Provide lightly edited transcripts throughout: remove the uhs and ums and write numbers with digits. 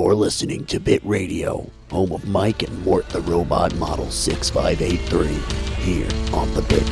You're listening to Bit Radio, home of Mike and Mort the Robot Model 6583, here on the Bit.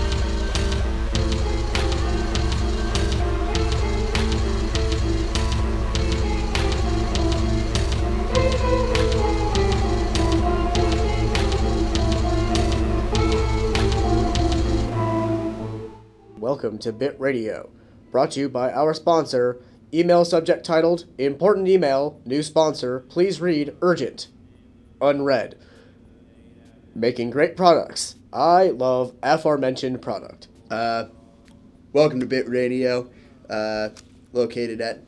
Welcome to Bit Radio, brought to you by our sponsor, email subject titled, Important Email, New Sponsor, Please Read, Urgent. Unread. Making great products. I love aforementioned product. Welcome to Bit Radio, located at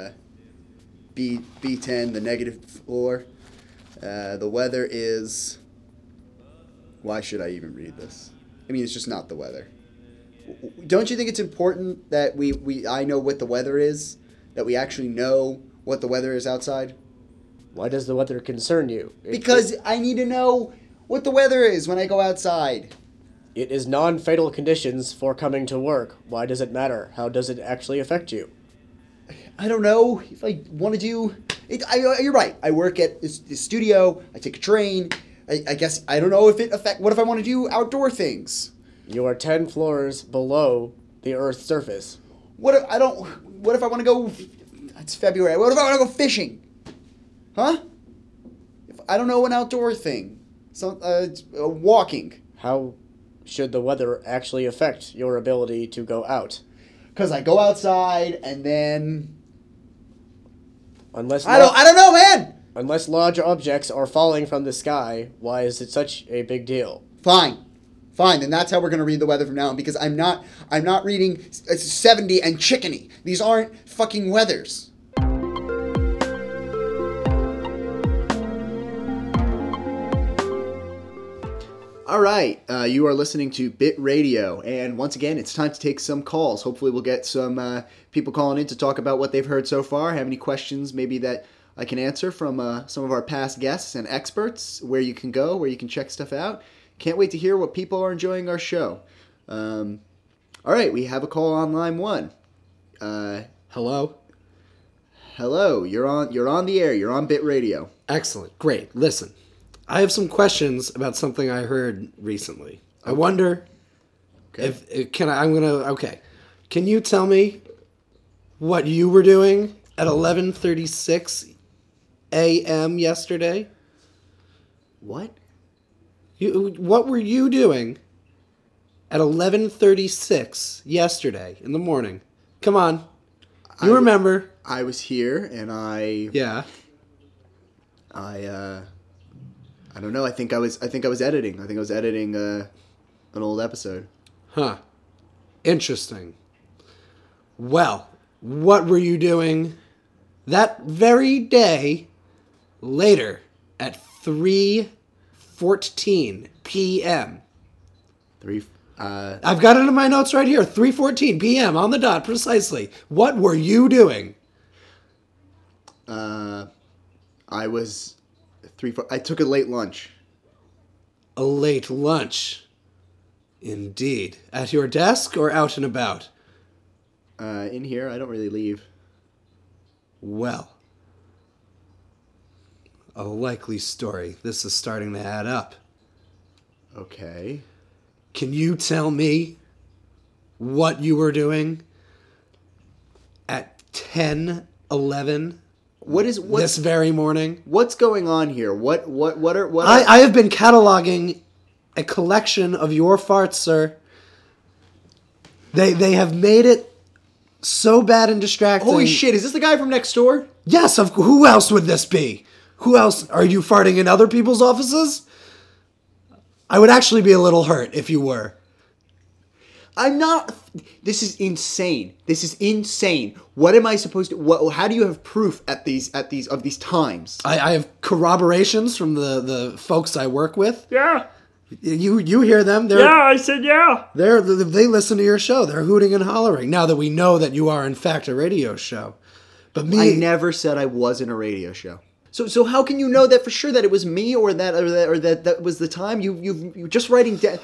B10, the negative floor. The weather is... Why should I even read this? I mean, it's just not the weather. Don't you think it's important that I know what the weather is? That we actually know what the weather is outside? Why does the weather concern you? Because I need to know what the weather is when I go outside. It is non-fatal conditions for coming to work. Why does it matter? How does it actually affect you? I don't know. If I want to do... you're right. I work at the studio. I take a train. I guess I don't know if it affects... What if I want to do outdoor things? You are 10 floors below the Earth's surface. What if I want to go... It's February. What if I want to go fishing? Huh? I don't know an outdoor thing. Walking. How should the weather actually affect your ability to go out? Because I go outside and then... I don't know, man! Unless large objects are falling from the sky, why is it such a big deal? Fine, then that's how we're going to read the weather from now on, because I'm not reading 70 and chickeny. These aren't fucking weathers. All right, you are listening to Bit Radio, and once again, it's time to take some calls. Hopefully we'll get some people calling in to talk about what they've heard so far, have any questions maybe that I can answer from some of our past guests and experts, where you can go, where you can check stuff out. Can't wait to hear what people are enjoying our show. All right, we have a call on line one. Hello? Hello, you're on the air. You're on Bit Radio. Excellent. Great. Listen, I have some questions about something I heard recently. I wonder if Can you tell me what you were doing at 11:36 a.m. yesterday? What? What were you doing at 11:36 yesterday in the morning? Come on. You remember. I was here and Yeah. I don't know. I think I was editing. I think I was editing an old episode. Huh. Interesting. Well, what were you doing that very day later at 3:14 p.m.? I've got it in my notes right here. 3:14 p.m. on the dot, precisely. What were you doing? I took a late lunch. A late lunch. Indeed. At your desk or out and about? In here. I don't really leave. Well, a likely story. This is starting to add up. Okay. Can you tell me what you were doing at 10:11 this very morning? What's going on here? I have been cataloging a collection of your farts, sir. They have made it so bad and distracting. Holy shit, is this the guy from next door? Yes, who else would this be? Who else? Are you farting in other people's offices? I would actually be a little hurt if you were. I'm not. This is insane. What am I supposed to? How do you have proof of these times? I have corroborations from the folks I work with. Yeah. You hear them? I said yeah. They listen to your show. They're hooting and hollering now that we know that you are in fact a radio show. But I never said I wasn't a radio show. So how can you know that for sure that it was me or that was the time? You just writing down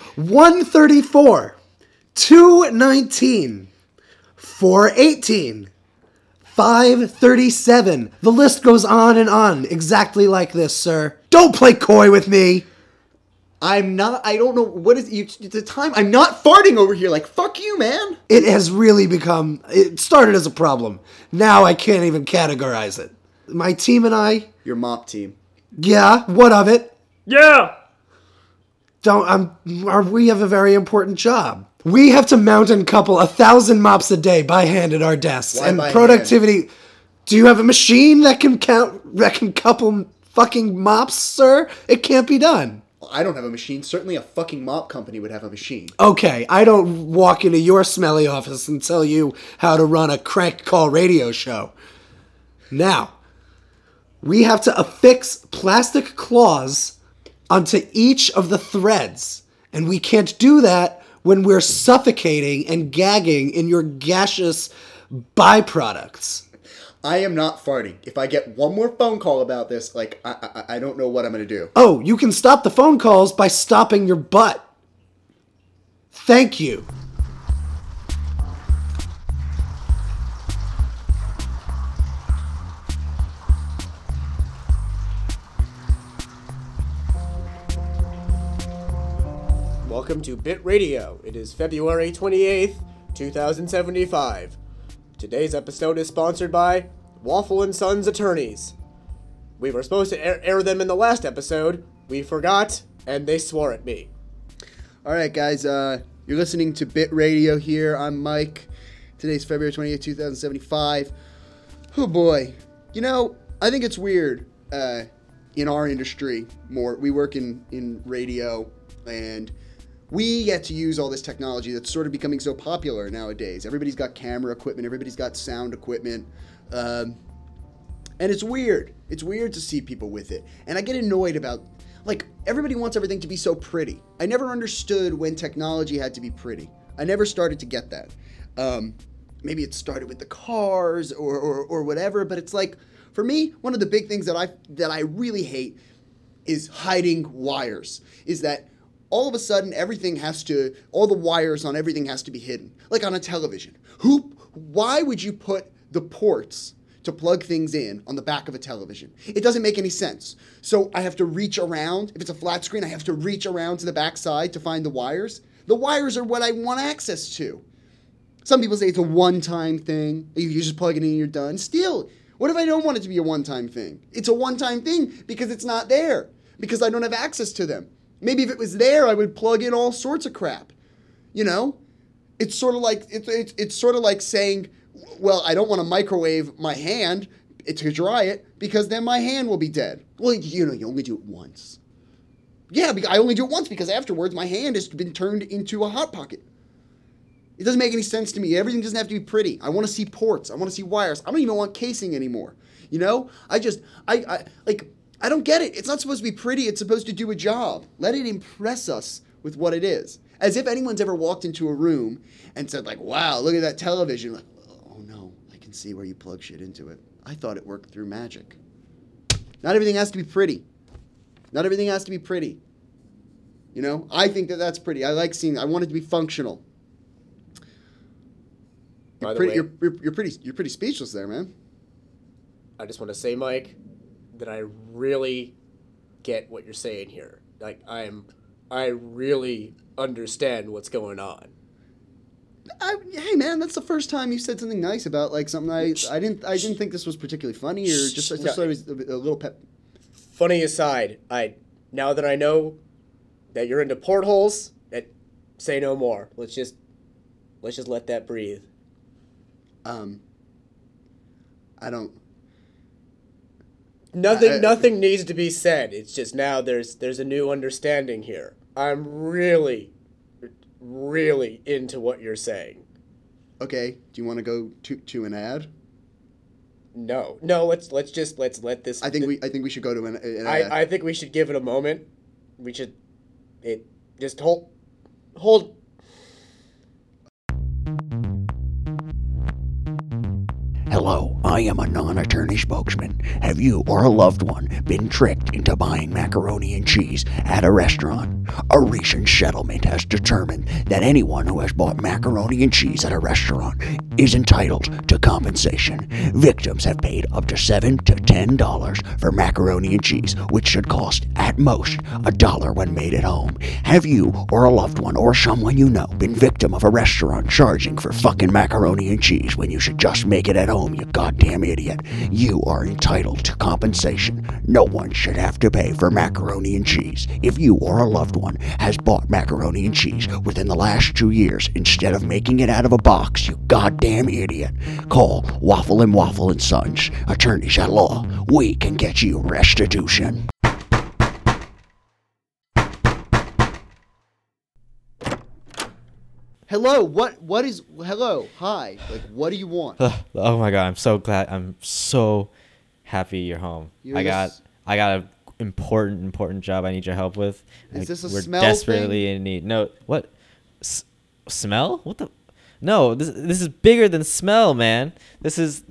1:34, 2:19, 4:18, 5:37. The list goes on and on, exactly like this, sir. Don't play coy with me. I don't know, what is, the time, I'm not farting over here, like, fuck you, man. It has really become, it started as a problem. Now I can't even categorize it. My team and I, Your mop team. yeah, what of it? Yeah! We have a very important job. We have to mount and couple 1,000 mops a day by hand at our desks. Why and by productivity. Do you have a machine that can couple fucking mops, sir? It can't be done. I don't have a machine. Certainly a fucking mop company would have a machine. Okay, I don't walk into your smelly office and tell you how to run a crank call radio show. Now, we have to affix plastic claws onto each of the threads. And we can't do that when we're suffocating and gagging in your gaseous byproducts. I am not farting. If I get one more phone call about this, like, I don't know what I'm going to do. Oh, you can stop the phone calls by stopping your butt. Thank you. Welcome to Bit Radio. It is February 28th, 2075. Today's episode is sponsored by Waffle & Sons Attorneys. We were supposed to air them in the last episode. We forgot, and they swore at me. All right, guys, you're listening to Bit Radio here. I'm Mike. Today's February 28th, 2075. Oh, boy. You know, I think it's weird in our industry more. We work in radio, and we get to use all this technology that's sort of becoming so popular nowadays. Everybody's got camera equipment. Everybody's got sound equipment. And it's weird. It's weird to see people with it. And I get annoyed about, like, everybody wants everything to be so pretty. I never understood when technology had to be pretty. I never started to get that. Maybe it started with the cars or whatever, but it's like, for me, one of the big things that I really hate is hiding wires. Is that all of a sudden, all the wires on everything has to be hidden. Like on a television. Why would you put the ports to plug things in on the back of a television? It doesn't make any sense. So I have to reach around. If it's a flat screen, I have to reach around to the back side to find the wires. The wires are what I want access to. Some people say it's a one-time thing. You just plug it in and you're done. Still, what if I don't want it to be a one-time thing? It's a one-time thing because it's not there. Because I don't have access to them. Maybe if it was there, I would plug in all sorts of crap. You know? It's sort of like it's sort of like saying, well, I don't want to microwave my hand to dry it because then my hand will be dead. Well, you know, you only do it once. Yeah, I only do it once because afterwards my hand has been turned into a Hot Pocket. It doesn't make any sense to me. Everything doesn't have to be pretty. I want to see ports. I want to see wires. I don't even want casing anymore. You know? I don't get it. It's not supposed to be pretty. It's supposed to do a job. Let it impress us with what it is. As if anyone's ever walked into a room and said, like, wow, look at that television. Like, oh, no, I can see where you plug shit into it. I thought it worked through magic. Not everything has to be pretty. Not everything has to be pretty. You know? I think that's pretty. I want it to be functional. By the way, You're pretty speechless there, man. I just want to say, Mike, that I really get what you're saying here. Like, I really understand what's going on. Hey man, that's the first time you said something nice about like something I didn't think this was particularly funny or just I thought it was a little pep. Funny aside, now that I know that you're into portholes, say no more. Let's just let that breathe. I don't. Nothing needs to be said. It's just now there's a new understanding here. I'm really into what you're saying. Okay. Do you want to go to an ad? No. Let's let this. I think we should go to an ad. I think we should give it a moment. We should. Just hold. Hello, I am a non-attorney spokesman. Have you or a loved one been tricked into buying macaroni and cheese at a restaurant? A recent settlement has determined that anyone who has bought macaroni and cheese at a restaurant is entitled to compensation. Victims have paid up to $7 to $10 for macaroni and cheese, which should cost at most $1 when made at home. Have you or a loved one or someone you know been victim of a restaurant charging for fucking macaroni and cheese when you should just make it at home, you goddamn idiot? You are entitled to compensation. No one should have to pay for macaroni and cheese. If you or a loved one has bought macaroni and cheese within the last 2 years instead of making it out of a box, you goddamn idiot, call Waffle and Waffle and Sons, attorneys at law. We can get you restitution. Hello, what is, hello, hi, like, what do you want? Oh my god, I'm so glad. I'm so happy you're home. I got an important job I need your help with. Is this a We're smell desperately thing? in need. No, what? Smell? What the? No, this is bigger than smell, man. This is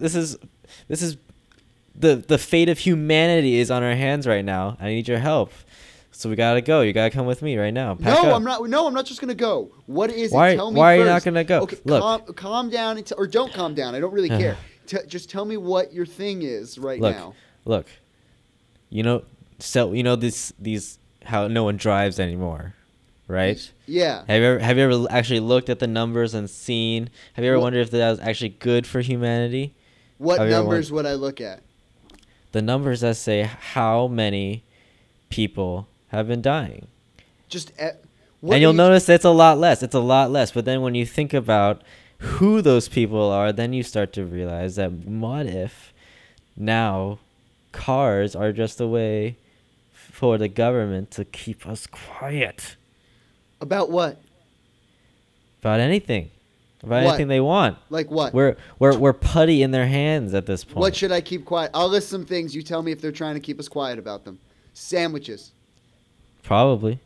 the fate of humanity is on our hands right now. I need your help. So we gotta go. You gotta come with me right now. Pack up. I'm not. No, I'm not just gonna go. What is Why- it? Tell me why are first. you not gonna go? Okay, Look. calm down, or don't calm down. I don't really care. Just tell me what your thing is right now. Look. You know, these how no one drives anymore, right? Yeah. Have you ever actually looked at the numbers and seen? Have you ever wondered if that was actually good for humanity? What Have you ever numbers would I look at? The numbers that say how many people have been dying. Just. And you'll notice it's a lot less. It's a lot less. But then when you think about who those people are, then you start to realize that what if now cars are just a way for the government to keep us quiet About what? about anything. About What? anything they want. Like what? We're putty in their hands at this point. What should I keep quiet? I'll list some things. You tell me if they're trying to keep us quiet about them. Sandwiches. Probably.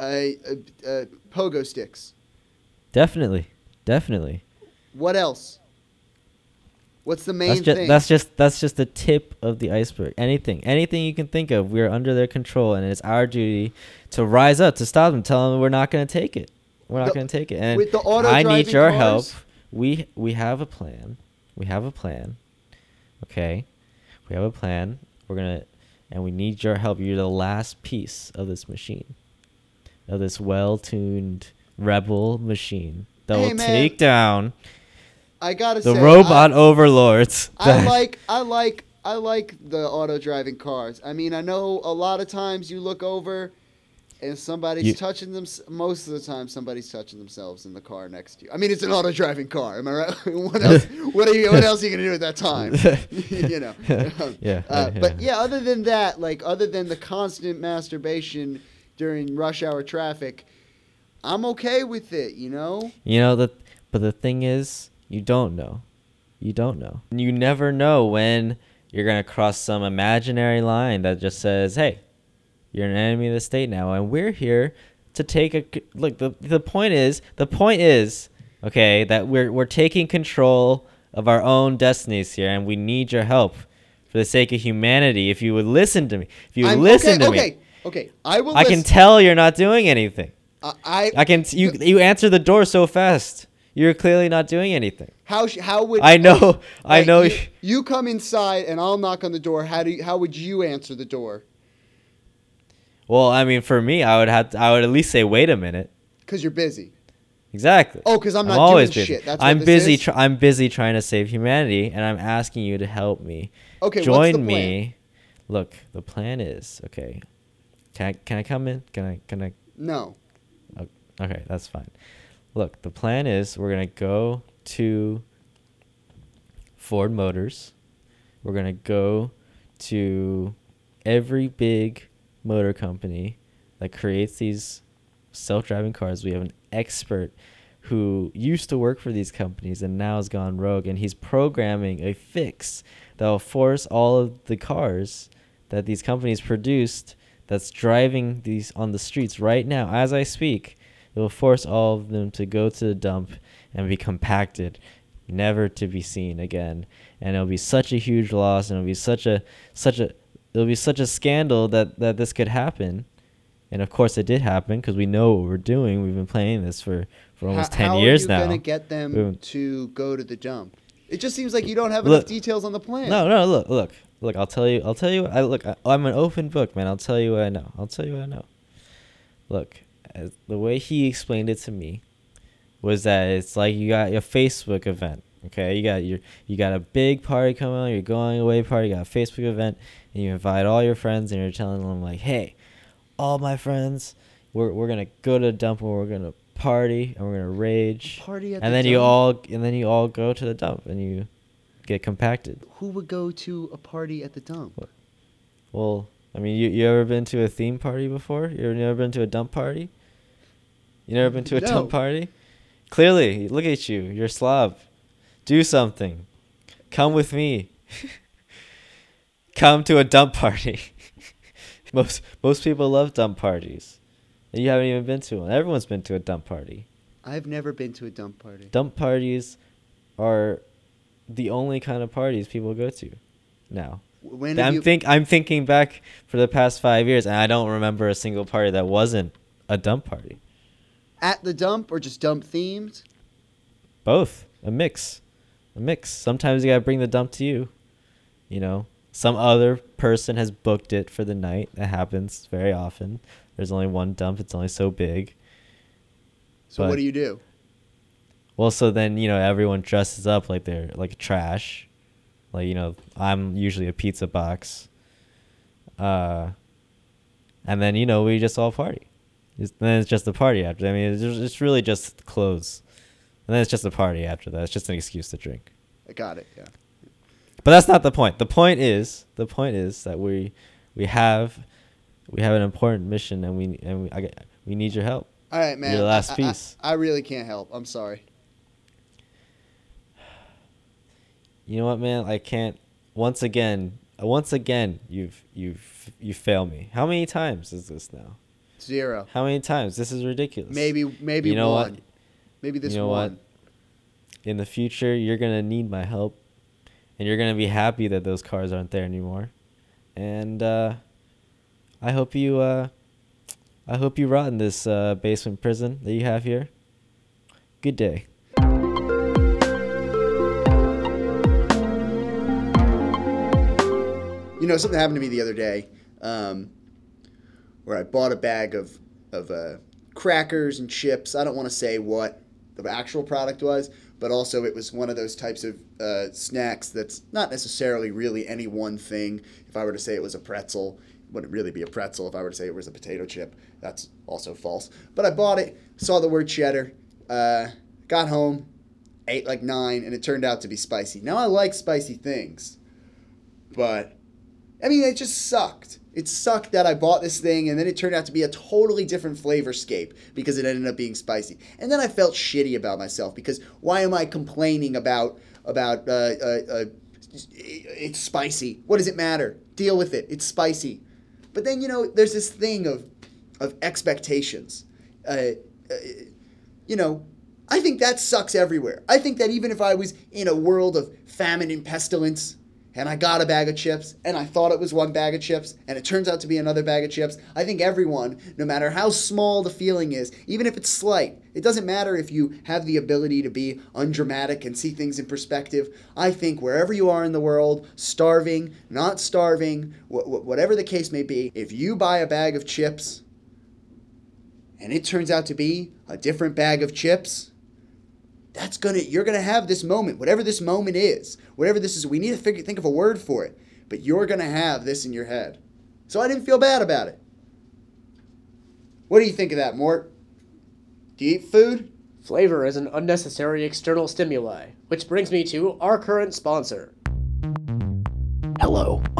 Pogo sticks. Definitely. What else? What's the main thing? That's just the tip of the iceberg. Anything you can think of, we're under their control, and it's our duty to rise up, to stop them, tell them we're not going to take it. We're not going to take it. And with the I need auto-driving your cars? help. We have a plan. Okay, we have a plan. And we need your help. You're the last piece of this machine, of this well-tuned rebel machine that Hey, will man. take down I gotta the say, robot overlords. I like the auto driving cars. I mean, I know a lot of times you look over and somebody's touching them. Most of the time, somebody's touching themselves in the car next to you. I mean, it's an auto driving car. Am I right? What else? What else are you gonna do at that time? You know. Yeah. But yeah, other than that, other than the constant masturbation during rush hour traffic, I'm okay with it. You know. But the thing is, you don't know. You never know when you're going to cross some imaginary line that just says, hey, you're an enemy of the state now. And we're here to take a look. The point is, okay, that we're taking control of our own destinies here. And we need your help for the sake of humanity. If you would listen to me, Okay. I will. I can tell you're not doing anything. You answer the door so fast. You're clearly not doing anything. How would I know? You come inside and I'll knock on the door. How would you answer the door? Well, I mean, for me, I would at least say, wait a minute. Because you're busy. Exactly. Oh, because I'm not always doing busy. shit. That's I'm what this busy. is? I'm busy trying to save humanity, and I'm asking you to help me. Okay, join what's the me. Look, the plan is okay. Can I come in? Can I? No. Okay, that's fine. Look, the plan is we're going to go to Ford Motors. We're going to go to every big motor company that creates these self-driving cars. We have an expert who used to work for these companies and now has gone rogue, and he's programming a fix that will force all of the cars that these companies produced that's driving these on the streets right now as I speak. It will force all of them to go to the dump and be compacted never to be seen again, and it'll be such a huge loss, and it'll be such a scandal that this could happen. And of course it did happen, because we know what we're doing. We've been playing this for almost 10 years now. How are you going to get them to go to the dump? It just seems like you don't have enough details on the plan. No, look. I'll tell you. I'm an open book, man. I'll tell you what I know. Look, the way he explained it to me was that it's like you got your Facebook event. Okay, you got a big party coming on. You're going away party. You got a Facebook event, and you invite all your friends, and you're telling them like, hey, all my friends, we're gonna go to the dump, and we're gonna party, and we're gonna rage. Party at and the then dump? you all go to the dump, and you get compacted. Who would go to a party at the dump? Well, I mean, you ever been to a theme party before? You never been to a dump party? You never been to a dump party? Clearly, look at you. You're a slob. Do something. Come with me. Come to a dump party. Most people love dump parties. And you haven't even been to one. Everyone's been to a dump party. I've never been to a dump party. Dump parties are the only kind of parties people go to now. I'm thinking back for the past 5 years, and I don't remember a single party that wasn't a dump party. At the dump or just dump themed? Both. A mix. Sometimes you gotta bring the dump to you. You know, some other person has booked it for the night. That happens very often. There's only one dump. It's only so big. So what do you do? Well, so then, everyone dresses up like they're like trash. Like, I'm usually a pizza box. And then, we just all party. Then it's just a party after. I mean, it's really just clothes. And then it's just a party after that. It's just an excuse to drink. I got it, yeah. But that's not the point. The point is that we have an important mission, and we need your help. All right, man. You're the last piece. I really can't help. I'm sorry. You know what, man? I can't. Once again, you fail me. How many times is this now? 0. How many times? This is ridiculous. Maybe you know one. What? Maybe this you know one. What? In the future, you're gonna need my help, and you're gonna be happy that those cars aren't there anymore. And I hope you rot in this basement prison that you have here. Good day. Something happened to me the other day, where I bought a bag of crackers and chips. I don't want to say what the actual product was, but also it was one of those types of snacks that's not necessarily really any one thing. If I were to say it was a pretzel, it wouldn't really be a pretzel. If I were to say it was a potato chip, that's also false. But I bought it, saw the word cheddar, got home, ate like 9, and it turned out to be spicy. Now, I like spicy things, but I mean, it just sucked. It sucked that I bought this thing, and then it turned out to be a totally different flavorscape because it ended up being spicy. And then I felt shitty about myself because why am I complaining about it's spicy? What does it matter? Deal with it. It's spicy. But then, there's this thing of expectations. I think that sucks everywhere. I think that even if I was in a world of famine and pestilence, and I got a bag of chips, and I thought it was one bag of chips, and it turns out to be another bag of chips, I think everyone, no matter how small the feeling is, even if it's slight, it doesn't matter if you have the ability to be undramatic and see things in perspective. I think wherever you are in the world, starving, not starving, whatever the case may be, if you buy a bag of chips, and it turns out to be a different bag of chips, you're gonna have this moment, whatever this moment is, whatever this is. We need to think of a word for it, but you're gonna have this in your head. So I didn't feel bad about it. What do you think of that, Mort? Do you eat food? Flavor is an unnecessary external stimuli, which brings me to our current sponsor. Hello,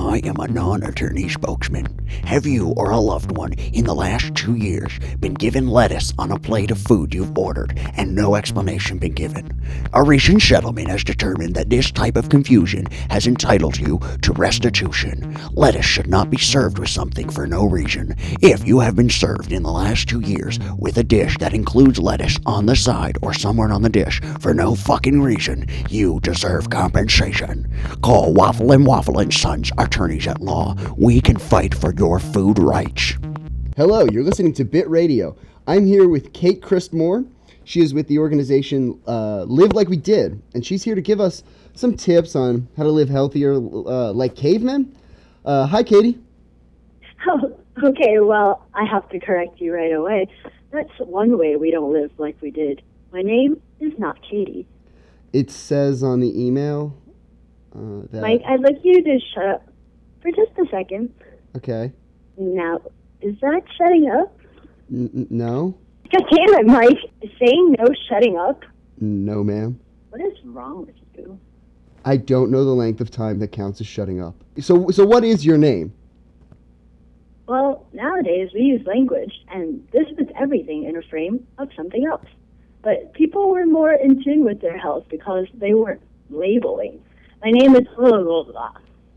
I am a non-attorney spokesman. Have you or a loved one in the last 2 years been given lettuce on a plate of food you've ordered and no explanation been given? A recent settlement has determined that this type of confusion has entitled you to restitution. Lettuce should not be served with something for no reason. If you have been served in the last 2 years with a dish that includes lettuce on the side or somewhere on the dish for no fucking reason, you deserve compensation. Call Waffle and Waffle and Sons, attorneys at law. We can fight for your food rights. Hello, you're listening to Bit Radio. I'm here with Kate Christmore. She is with the organization Live Like We Did, and she's here to give us some tips on how to live healthier like cavemen. Hi, Katie. Oh, okay, well, I have to correct you right away. That's one way we don't live like we did. My name is not Katie. It says on the email that... Mike, I'd like you to shut up for just a second. Okay. Now, is that shutting up? No? God damn it, Mike. Is saying no shutting up? No, ma'am. What is wrong with you? I don't know the length of time that counts as shutting up. So what is your name? Well, nowadays we use language, and this puts everything in a frame of something else. But people were more in tune with their health because they weren't labeling. My name is blah, blah, blah.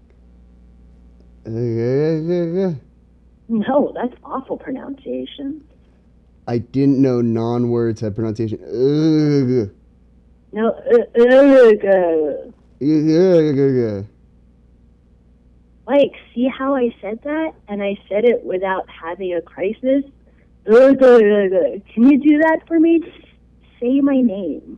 No, that's awful pronunciation. I didn't know non-words had pronunciation. No, Mike, see how I said that? And I said it without having a crisis? Can you do that for me? Just say my name.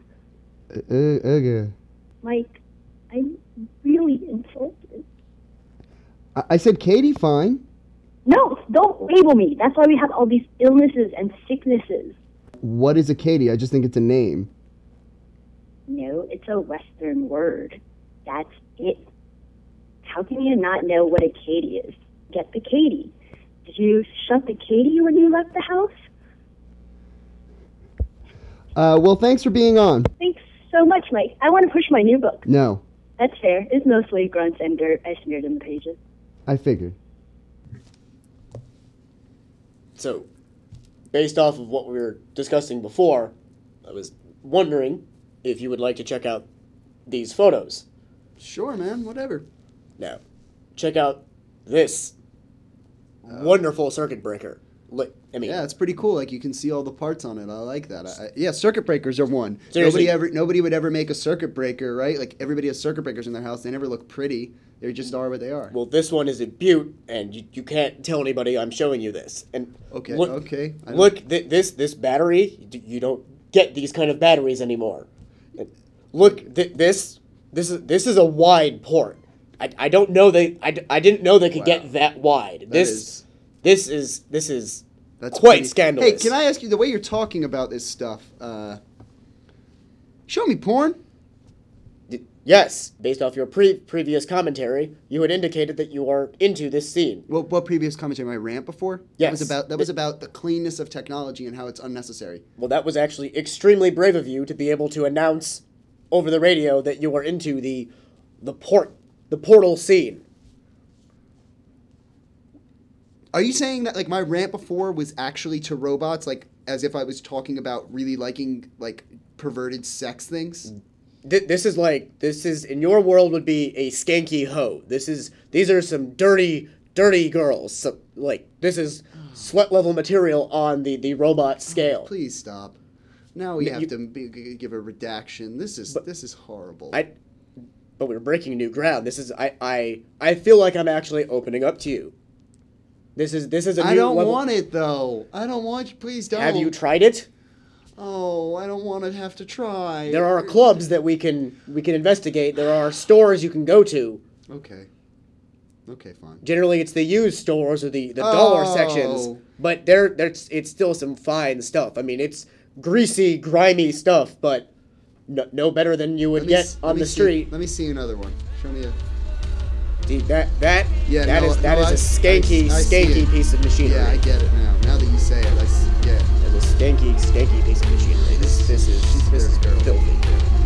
Mike, I'm really insulted. I said Katie, fine. No, don't label me. That's why we have all these illnesses and sicknesses. What is a Katie? I just think it's a name. No, it's a Western word. That's it. How can you not know what a Katie is? Get the Katie. Did you shut the Katie when you left the house? Well, thanks for being on. Thanks so much, Mike. I want to push my new book. No, That's fair. It's mostly grunts and dirt I smeared in the pages. I figured. So, based off of what we were discussing before, I was wondering if you would like to check out these photos. Sure, man. Whatever. Now, check out this wonderful circuit breaker. Yeah, it's pretty cool. Like, you can see all the parts on it. I like that. Yeah, circuit breakers are one. Seriously. Nobody would ever make a circuit breaker, right? Like, everybody has circuit breakers in their house. They never look pretty. They just are what they are. Well, this one is a Butte, and you can't tell anybody I'm showing you this. And Okay. Look, this battery, you don't get these kind of batteries anymore. And look, this is a wide port. I don't know I didn't know they could get that wide. This is That's quite pretty- scandalous. Hey, can I ask you, the way you're talking about this stuff, show me porn? Yes, based off your previous commentary, you had indicated that you are into this scene. Well, what previous commentary? My rant before? Yes. That was about the cleanness of technology and how it's unnecessary. Well, that was actually extremely brave of you to be able to announce over the radio that you are into the portal scene. Are you saying that, like, my rant before was actually to robots, like, as if I was talking about really liking, like, perverted sex things? This is in your world would be a skanky hoe. These are some dirty girls. This is sweat level material on the robot scale. Please stop. Now we have to give a redaction. This is horrible. But we're breaking new ground. I feel like I'm actually opening up to you. This is a new I don't level. want it though. I don't want you. Please don't. Have you tried it? Oh, I don't want to have to try. There are clubs that we can investigate. There are stores you can go to. Okay, fine. Generally, it's the used stores or the dollar sections, but it's still some fine stuff. I mean, it's greasy, grimy stuff, but no better than you would get on the street. Let me see another one. Show me a. Dude, that is I a see skanky it. piece of machinery. Yeah, I get it now. Now that you say it, yeah. It's a skanky piece of machinery. This is very filthy.